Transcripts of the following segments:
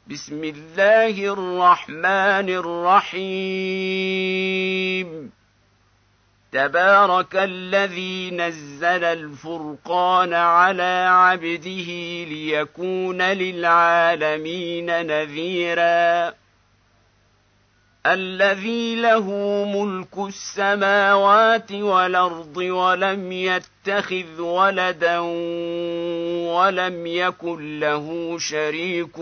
بسم الله الرحمن الرحيم. تبارك الذي نزل الفرقان على عبده ليكون للعالمين نذيرا. الذي له ملك السماوات والأرض ولم يتخذ ولدا ولم يكن له شريك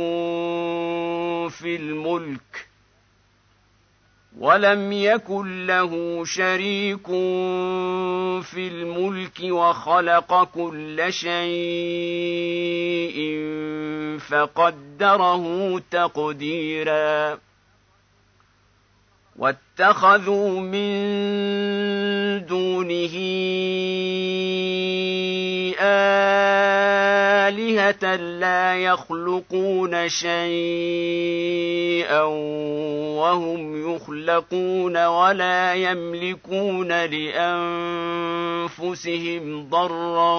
في الملك وخلق كل شيء فقدره تقديرا. واتخذوا من دونه آلهة لا يخلقون شيئا وهم يخلقون ولا يملكون لأنفسهم ضرا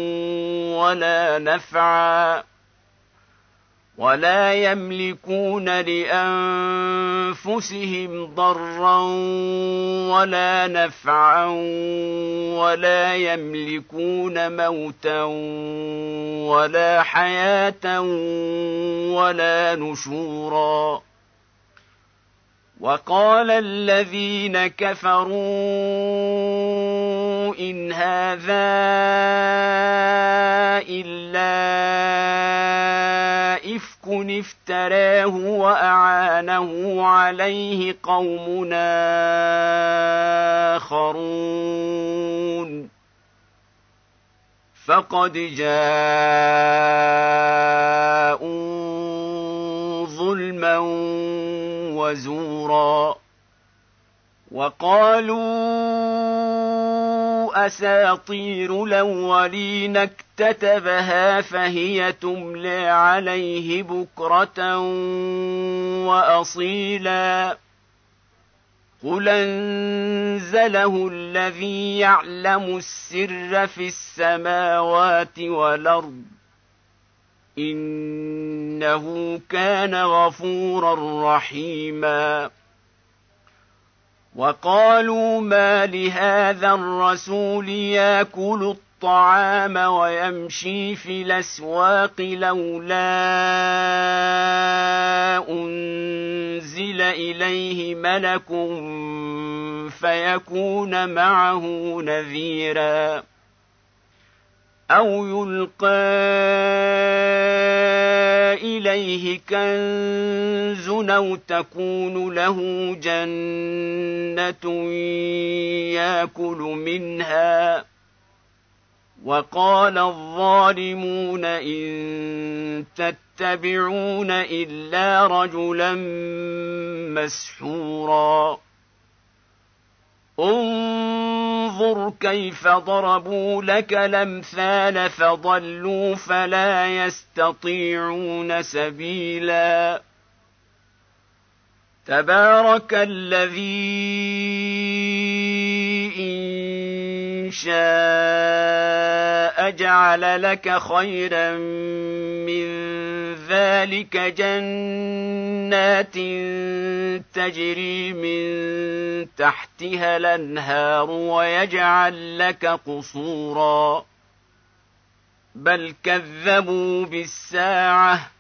ولا نفعا ولا يملكون موتا ولا حياة ولا نشورا. وقال الذين كفروا إن هذا إلا إفك افتراه وأعانه عليه قوم آخرون فقد جاءوا ظلما وزورا. وقالوا أساطير الأولين اكتتبها فهي تملى عليه بكرة وأصيلا. قل أنزله الذي يعلم السر في السماوات والأرض إنه كان غفورا رحيما. وقالوا ما لهذا الرسول يأكل الطعام ويمشي في الأسواق لولا أنزل إليه ملك فيكون معه نذيرا أو يلقى إليه كنز أو تكون له جنة يأكل منها. وقال الظالمون إن تتبعون إلا رجلا مسحورا. انظر كيف ضربوا لك الأمثال فضلوا فلا يستطيعون سبيلا. تبارك الذي إن شاء جعل لك خيرا من ذلك جنات تجري من تحتها الأنهار ويجعل لك قصورا بل كذبوا بالساعة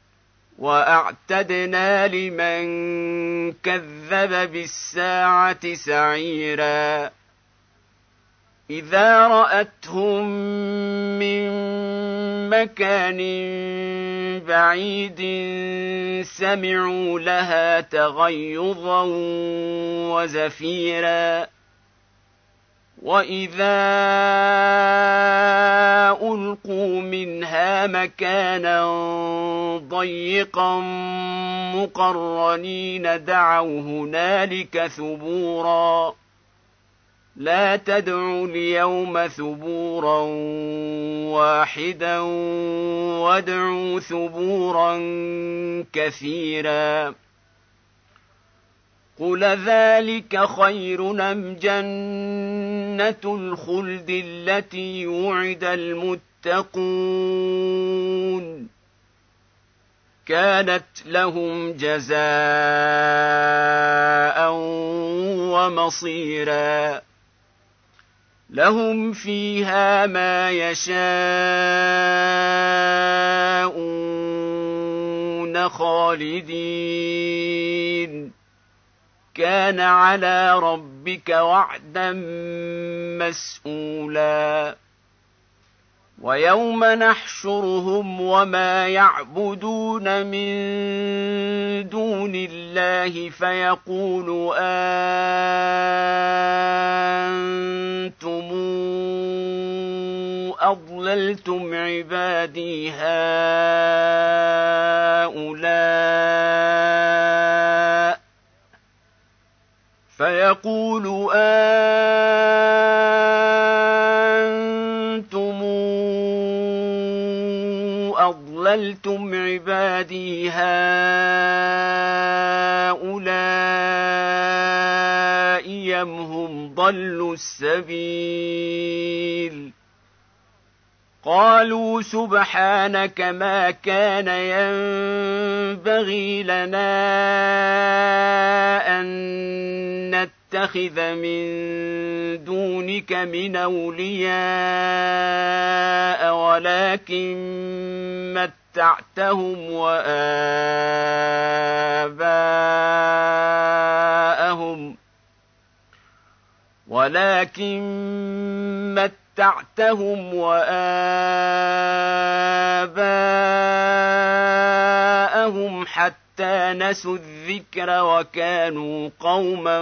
وأعتدنا لمن كذب بالساعة سعيرا. إذا رأتهم من مكان بعيد سمعوا لها تغيظا وزفيرا. وإذا ألقوا منها مكانا ضيقا مقرنين دعوا هنالك ثبورا. لا تدعوا اليوم ثبورا واحدا وادعوا ثبورا كثيرا. قل ذلك خير أم جنة الخلد التي وعد المتقون كانت لهم جزاء ومصيرا لهم فيها ما يشاءون خالدين كان على ربك وعدا مسئولا ويوم نحشرهم وما يعبدون من دون الله فيقول أنتم أضللتم عبادي هؤلاء فيقول أنتم أضللتم عبادي هؤلاء أم هم ضلوا السبيل قالوا سبحانك ما كان ينبغي لنا أن نتخذ من دونك من أولياء ولكن متعتهم وآباءهم حتى نسوا الذكر وكانوا قوما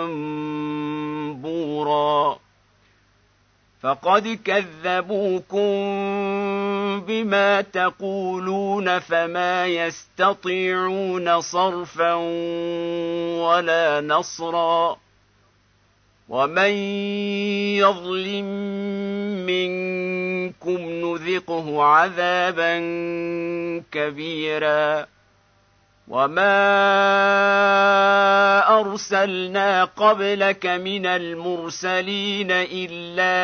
بورا فقد كذبوكم بما تقولون فما يستطيعون صرفا ولا نصرا ومن يظلم منكم نذقه عذابا كبيرا وما أرسلنا قبلك من المرسلين إلا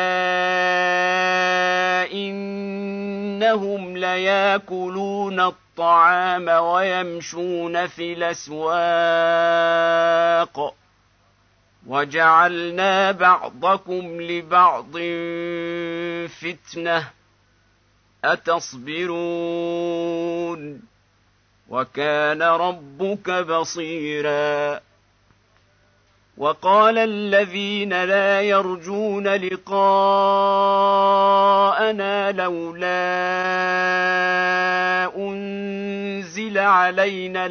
إنهم ليأكلون الطعام ويمشون في الأسواق وجعلنا بعضكم لبعض فتنة أتصبرون وكان ربك بصيرا وقال الذين لا يرجون لقاءنا لولا أنزل علينا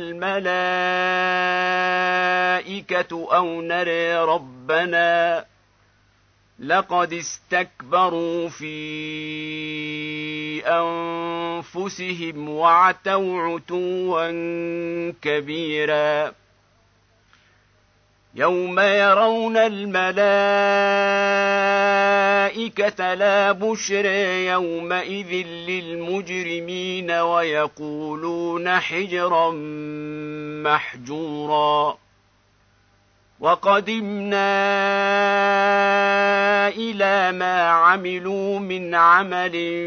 الملائكة أو نري ربنا لقد استكبروا في أنفسهم وعتوا عتوا كبيرا يوم يرون الملائكة لا بشرى يومئذ للمجرمين ويقولون حجرا محجورا وقدمنا إلى ما عملوا من عمل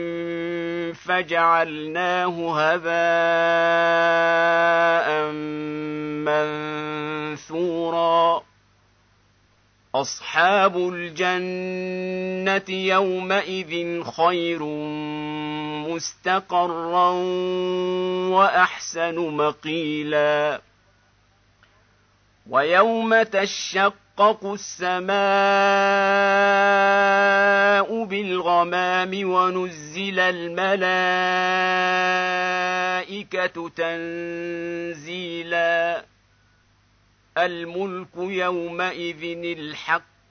فجعلناه هباء منثورا أصحاب الجنة يومئذ خير مستقرا وأحسن مقيلا ويوم تشقق السماء بالغمام ونزل الملائكة تنزيلا الملك يومئذ الحق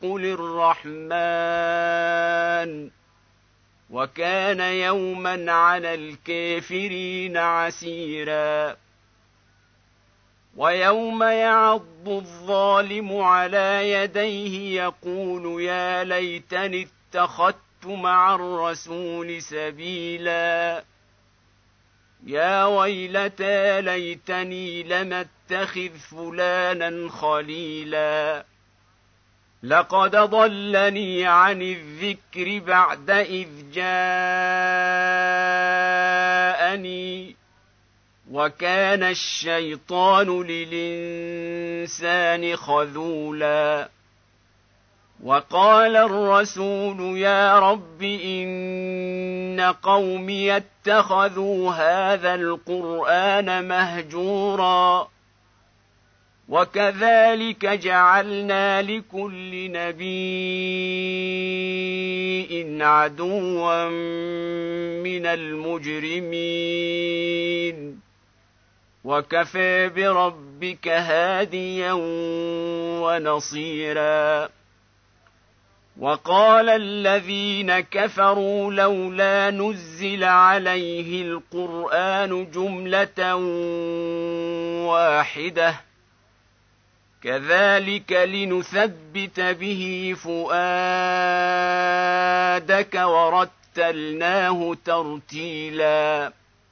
للرحمن وكان يوما على الكافرين عسيرا ويوم يعض الظالم على يديه يقول يا ليتني اتخذت مع الرسول سبيلا يا ويلتى ليتني لم اتخذ فلانا خليلا لقد ضلني عن الذكر بعد إذ جاءني وكان الشيطان للإنسان خذولا وقال الرسول يا رب إن قومي اتخذوا هذا القرآن مهجورا وكذلك جعلنا لكل نبي عدوا من المجرمين وكفى بربك هاديا ونصيرا وقال الذين كفروا لولا نزل عليه القرآن جملة واحدة كذلك لنثبت به فؤادك ورتلناه ترتيلا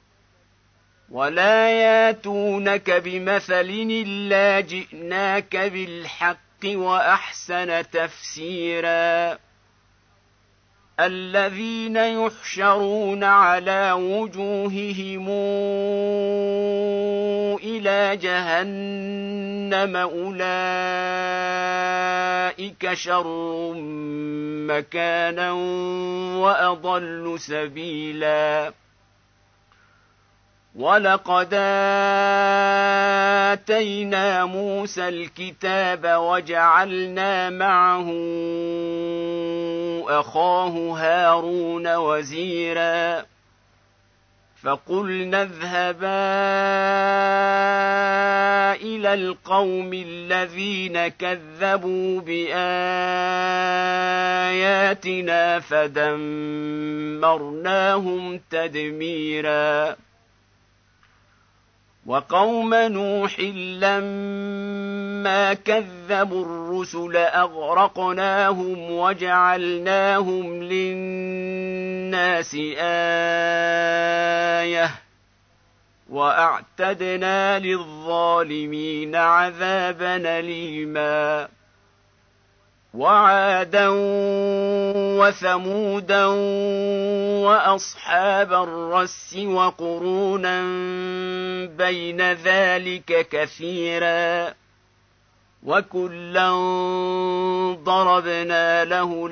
ولا ياتونك بمثل إلا جئناك بالحق وأحسن تفسيرا الذين يحشرون على وجوههم إلى جهنم أولئك شر مكانا وأضل سبيلا ولقد آتينا موسى الكتاب وجعلنا معه أخاه هارون وزيرا فقلنا اذهبا إلى القوم الذين كذبوا بآياتنا فدمرناهم تدميرا وقوم نوح لما كذبوا الرسل أغرقناهم وجعلناهم للناس آية وأعتدنا للظالمين عذابا أليما وعادا وثمودا وأصحاب الرس وقرونا بين ذلك كثيرا وكلا ضربنا له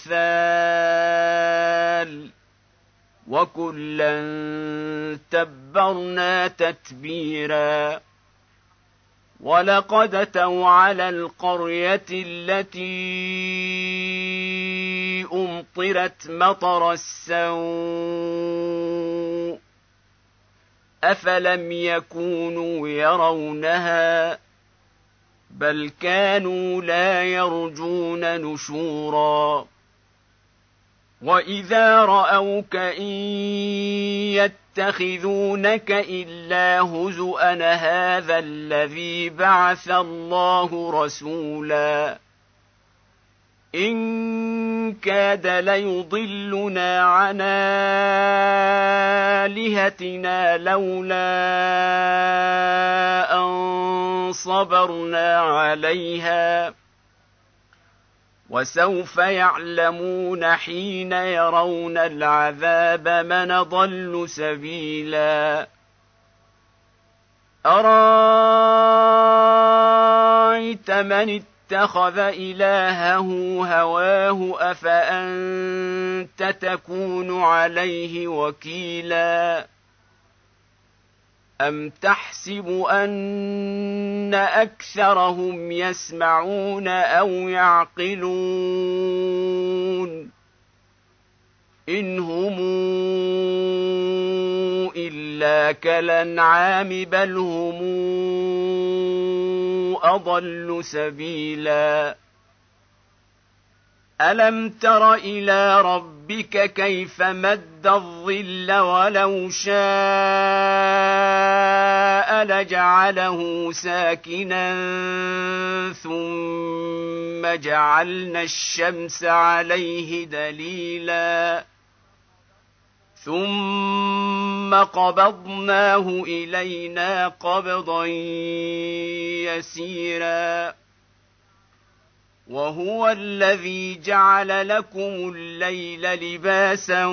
الأمثال وكلا تبرنا تتبيرا ولقد أتوا على القرية التي أمطرت مطر السوء أفلم يكونوا يرونها بل كانوا لا يرجون نشورا وإذا رأوك إن يتخذونك إلا هزؤا هذا الذي بعث الله رسولا إن كاد ليضلنا عن آلهتنا لولا أن صبرنا عليها وسوف يعلمون حين يرون العذاب من ضل سبيلا أرأيت من اتخذ إلهه هواه أفأنت تكون عليه وكيلا أم تحسب أن أكثرهم يسمعون أو يعقلون إن هم إلا كالأنعام بل هم أضل سبيلا ألم تر إلى ربك كيف مد الظل ولو شاء لجعله ساكنا ثم جعلنا الشمس عليه دليلا ثم قبضناه إلينا قبضا يسيرا وهو الذي جعل لكم الليل لباسا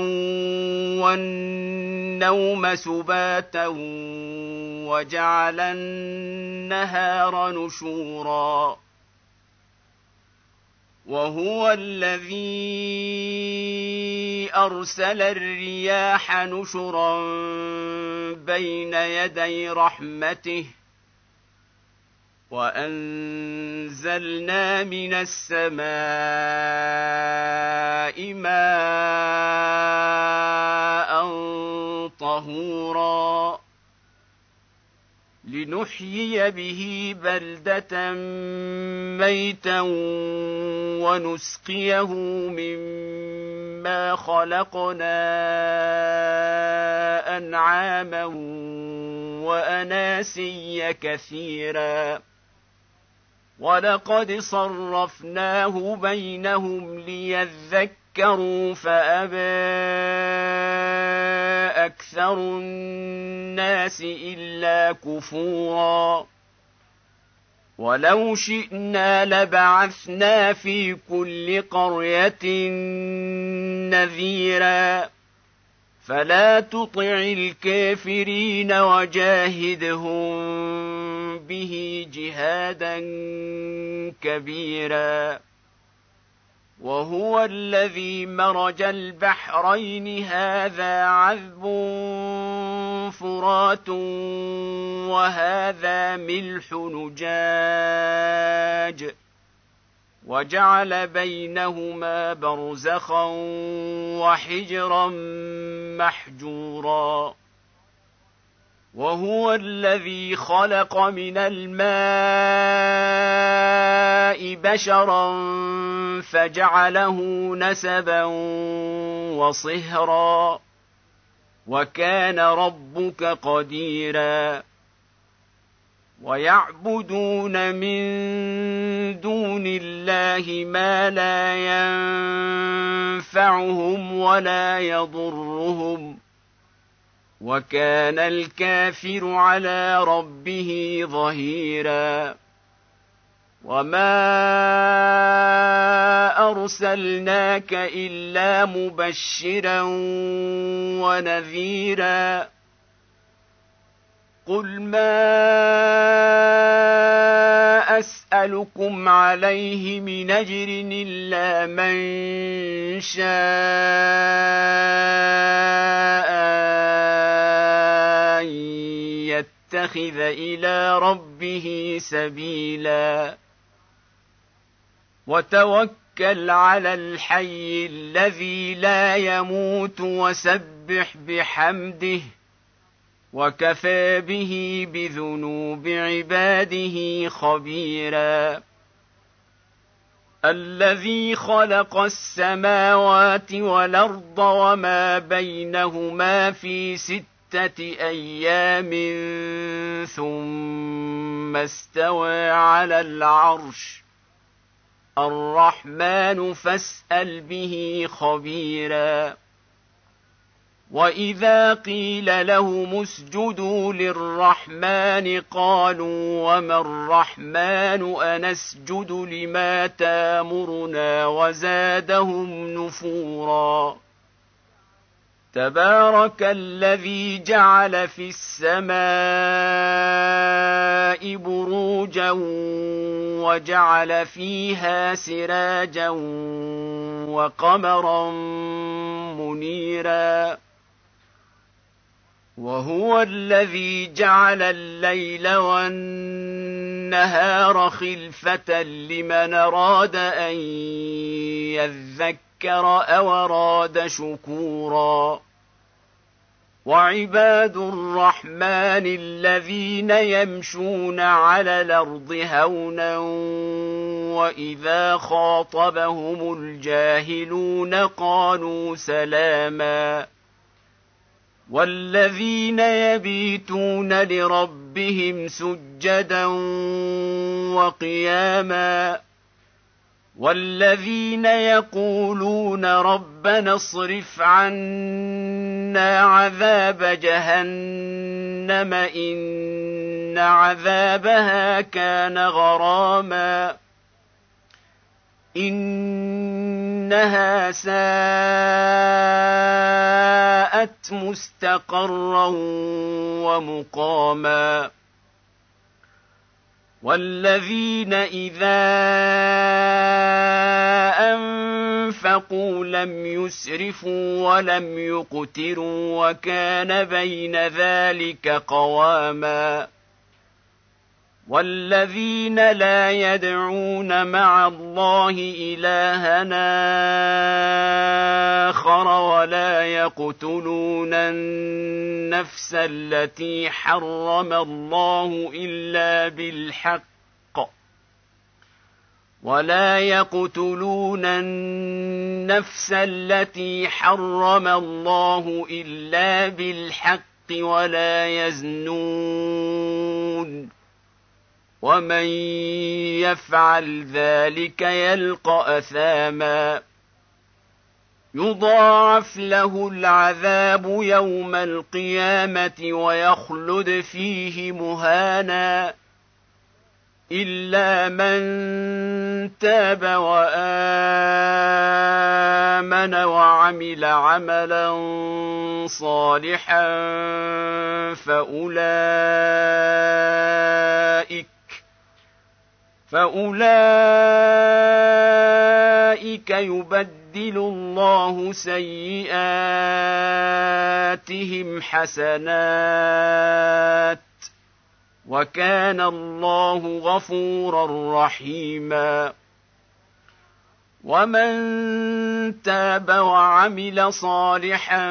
والنوم سباتا وجعل النهار نشورا وهو الذي أرسل الرياح نشرا بين يدي رحمته وأنزلنا من السماء ماء طهورا لنحيي به بلدة ميتا ونسقيه مما خلقنا أنعاما وأناسيا كثيرا ولقد صرفناه بينهم ليذكروا فأبى أكثر الناس إلا كفورا ولو شئنا لبعثنا في كل قرية نذيرا فلا تطع الكافرين وجاهدهم به جهادا كبيرا وهو الذي مرج البحرين هذا عذب فرات وهذا ملح نجاج وجعل بينهما برزخا وحجرا محجورا وهو الذي خلق من الماء بشرا فجعله نسبا وصهرا وكان ربك قديرا ويعبدون من دون الله ما لا ينفعهم ولا يضرهم وكان الكافر على ربه ظهيرا وما أرسلناك إلا مبشرا ونذيرا قل ما أسألكم عليه من أجر إلا من شاء أن يتخذ إلى ربه سبيلا وتوكل على الحي الذي لا يموت وسبح بحمده وكفى به بذنوب عباده خبيرا الذي خلق السماوات والأرض وما بينهما في 6 أيام ثم استوى على العرش الرحمن فاسأل به خبيرا وإذا قيل لهم اسجدوا للرحمن قالوا وما الرحمن أنسجد لما تامرنا وزادهم نفورا تبارك الذي جعل في السماء بروجا وجعل فيها سراجا وقمرا منيرا وهو الذي جعل الليل والنهار خلفة لمن أراد أن يذكر أو أراد شكورا وعباد الرحمن الذين يمشون على الأرض هونا وإذا خاطبهم الجاهلون قالوا سلاما والذين يبيتون لربهم سجدا وقياما والذين يقولون ربنا اصرف عنا عذاب جهنم إن عذابها كان غراما إنها ساءت مستقرا ومقاما والذين إذا أنفقوا لم يسرفوا ولم يقتروا وكان بين ذلك قواما والذين لا يدعون مع الله إلها آخر ولا يقتلون النفس التي حرم الله إلا بالحق ولا يقتلون النفس التي حرم الله إلا بالحق ولا يزنون ومن يفعل ذلك يلقى أثاما يضاعف له العذاب يوم القيامة ويخلد فيه مهانا إلا من تاب وآمن وعمل عملا صالحا فأولئك يبدل الله سيئاتهم حسنات وكان الله غفورا رحيما ومن تاب وعمل صالحا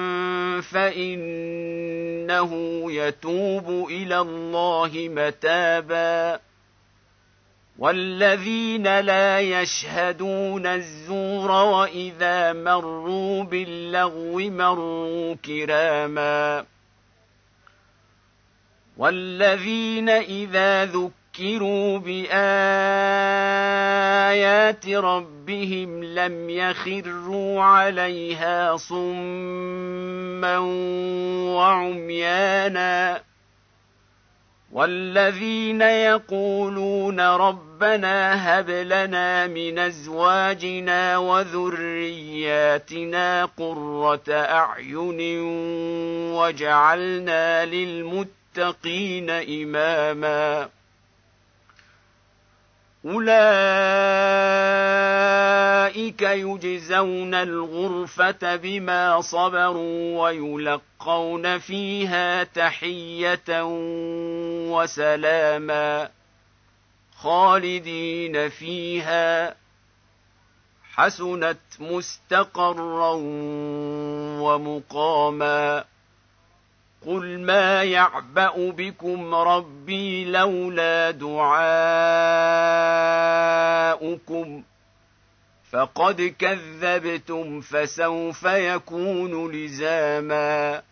فإنه يتوب إلى الله متابا والذين لا يشهدون الزور وإذا مروا باللغو مروا كراما والذين إذا ذكروا بآيات ربهم لم يخروا عليها صما وعميانا والذين يقولون ربنا هب لنا من أزواجنا وذرياتنا قرة أعين واجعلنا للمتقين إماما أولئك يجزون الغرفة بما صبروا ويلقون فيها تحية وسلاما خالدين فيها حسنت مستقرا ومقاما قل ما يعبأ بكم ربي لولا دعاؤكم فقد كذبتم فسوف يكون لزاما